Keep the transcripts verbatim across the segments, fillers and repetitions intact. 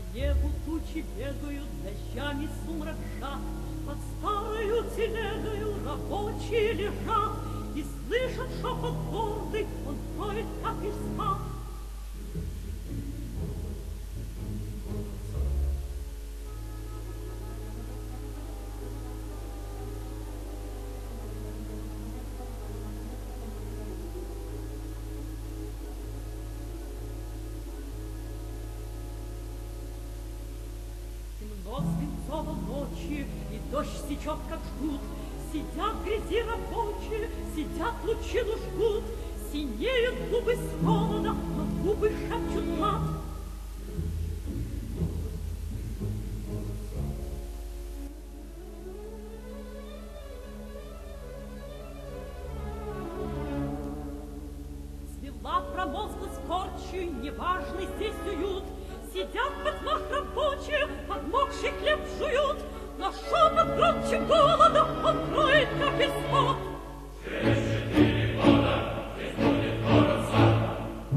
небу тучи бегают, дождями сумрак жат, под старою телегою рабочие лежат, и слышат шепот гордый, он кроет капель спад. Темно свинцово ночи, и дождь сечет, как жгут. Сидят в грязи рабочие, сидят лучину жгут. Синеют губы с холода, но губы шепчут мат. Свела промозглась корчью, неважный здесь уют. Сидят под мах рабочие, подмокший хлеб жуют, но шепот громче голода, он кроет капель спот. Через четыре года здесь будет город сада.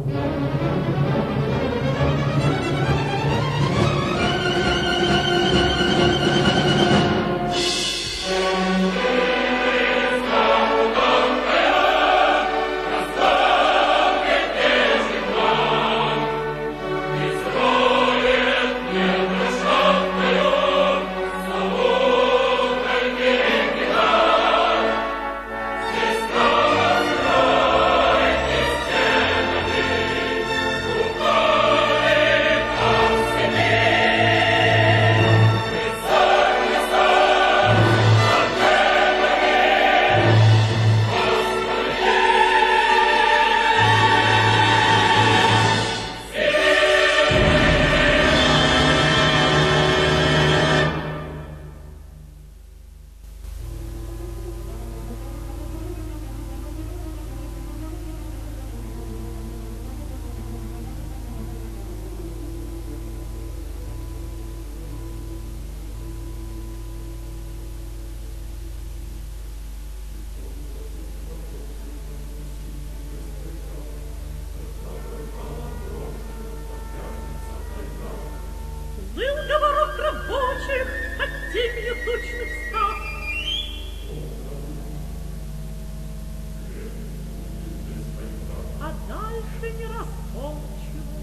Был говорок рабочих от темени тучных став. А дальше неразборчиво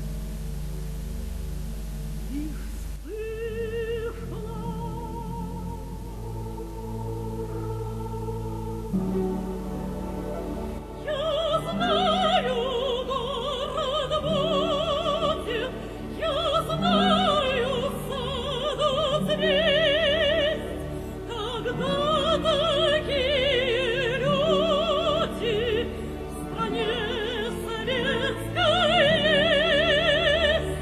лишь слышно. Я знаю, город будет, я знаю, саду звезд, когда такие люди в стране советской есть.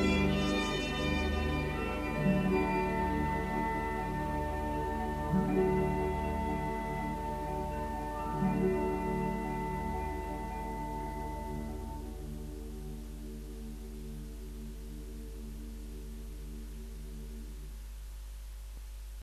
Thank you.